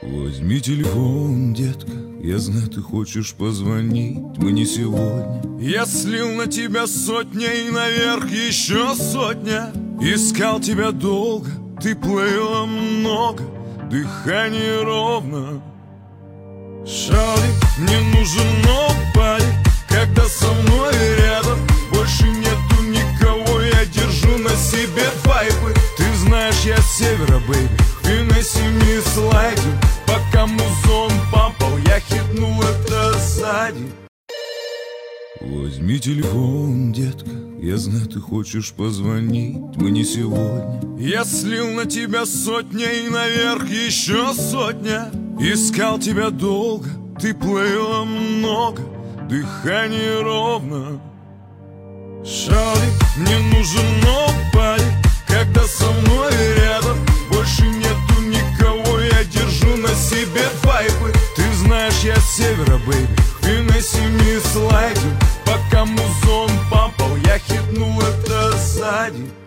Возьми телефон, детка, я знаю, ты хочешь позвонить мне сегодня. Я слил на тебя сотня и наверх еще сотня. Искал тебя долго, ты плыла много, дыхание ровно. Шарик, мне нужен нобody, когда со мной рядом больше нету никого, я держу на себе вайбы. Ты знаешь, я с севера, бэйби, ты на 7 слайде. Пока музон пампал, я хитнул это сзади. Возьми телефон, детка, я знаю, ты хочешь позвонить мне сегодня. Я слил на тебя сотня и наверх еще сотня. Искал тебя долго, ты плыла много, дыхание ровно. Шарик, мне нужен nobody, когда со мной рядом больше нету никого, я держу на себе вайбы. Ты знаешь, я с севера, бэйби, ты на 7 слайде. Пока музон пампал, я хитнул это сзади.